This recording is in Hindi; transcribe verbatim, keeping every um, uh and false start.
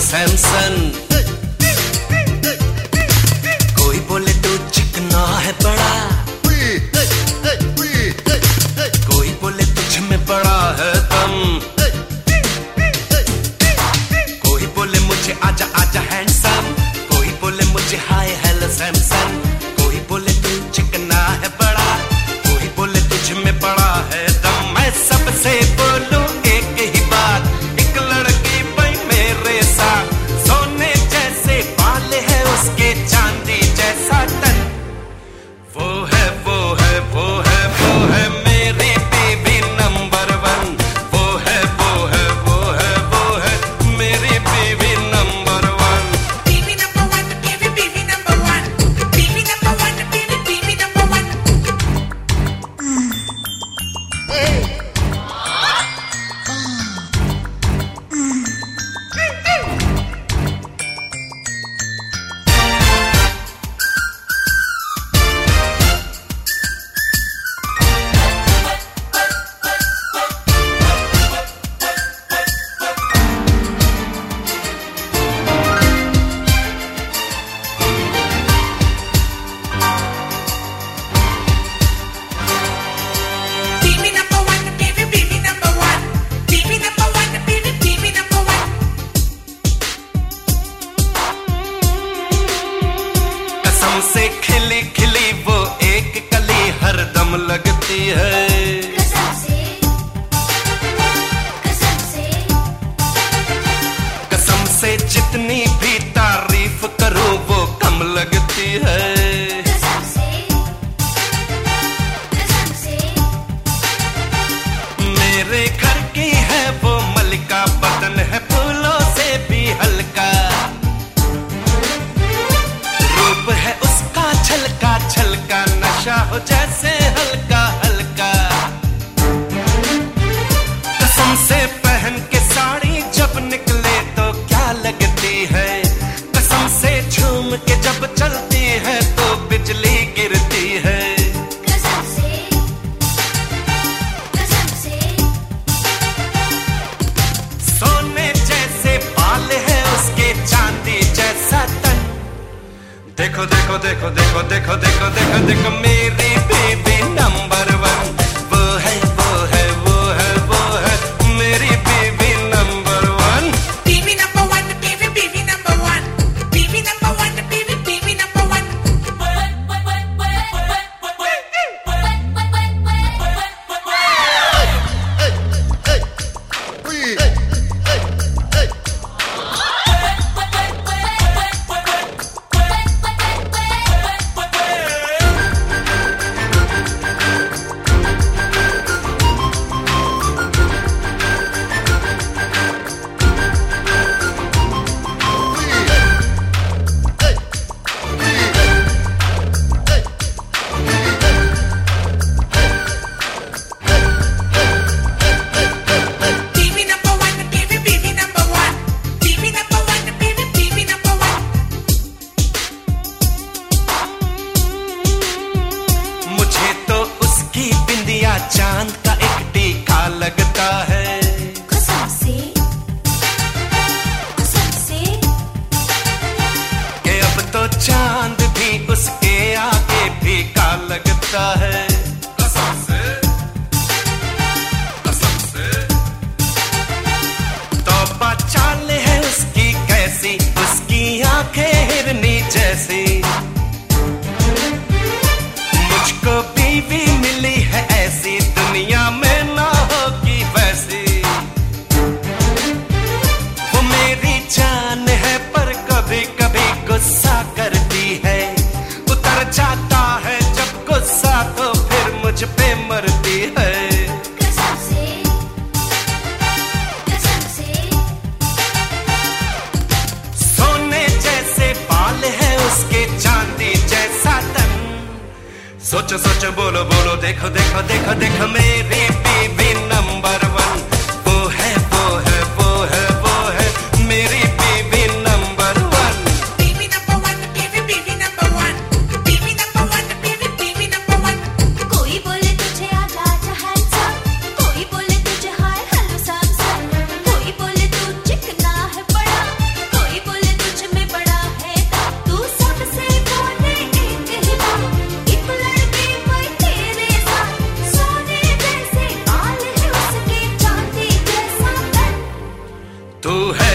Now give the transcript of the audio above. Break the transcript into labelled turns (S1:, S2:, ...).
S1: सैमसन। कोई बोले तू चिकना है बड़ा, कोई बोले तुझ में बड़ा है दम, कोई बोले मुझे आजा आजा हैंडसम, कोई बोले मुझे हाय हेलो सैमसन। कोई बोले तू चिकना है बड़ा, कोई बोले तुझ में बड़ा है दम। मैं सबसे बोलूं एक ही बात, एक लड़की भाई मेरे साथ, सोने जैसे बाल है उसके चांदी जैसा तन, वो है वो है वो है वो है मेरी बीवी नंबर वन, वो है वो है वो है वो है मेरी बीवी नंबर वन।
S2: बीवी नंबर वन, बीवी बीवी नंबर वन, बीवी नंबर वन, बीवी बीवी नंबर वन।
S1: से खिली खिली वो एक कली हरदम लगती है,
S2: कसम से, कसम से,
S1: कसम से जितनी भी तारीफ करूं वो कम लगती है,
S2: कसम से, कसम से।
S1: मेरे घर की है वो मलिका, बदन है फूलों से भी हल्का, रूप है उसका छलका छलका, नशा हो जैसे हल्का हल्का। कसम से पहन के साड़ी जब निकले तो क्या लगती है, कसम से झूम के जब चलती है तो बिजली गिरती है,
S2: कसम से, कसम से।
S1: सोने जैसे बाल है उसके चांदी जैसा तन। देखो देखो देखो देखो देखो देखो देखो देखो मेरी बेबी नंबर वन, वो है वो है वो है वो है मेरी बेबी नंबर वन।
S2: बीवी नंबर वन, बीवी बीवी नंबर वन, बीवी नंबर वन, बीवी बीवी नंबर वन।
S1: चांद का एक टीका लगता है,
S2: कसम से, कसम से।
S1: कि अब तो चांद भी उसके आगे फीका लगता है, कसम से, कसम से। तौबा चाल है उसकी कैसी, उसकी आंखें हिरनी जैसी, मुझको बीवी मिली है ऐसी, दुनिया में ना होगी वैसी। वो मेरी जान है पर कभी कभी गुस्सा करती है, उतर जाता है जब गुस्सा तो फिर मुझ पे मरती है,
S2: कसम से, कसम से।
S1: सोने जैसे बाल है उसके चांदी जैसा तन। सोचो सोचो बोलो बोलो देखो देखो देखो देखो मेरी बीवी नंबर वन, वो है वो है वो है वो है मेरी बीवी नंबर वन।
S2: बीवी नंबर वन, बीवी बीवी नंबर वन, बीवी नंबर वन, बीवी बीवी नंबर वन। कोई बोले तुझे आजा आजा हैंडसम, कोई बोले तुझे हाय हेलो सैमसन, कोई बोले तू चिकना है बड़ा,
S1: तू है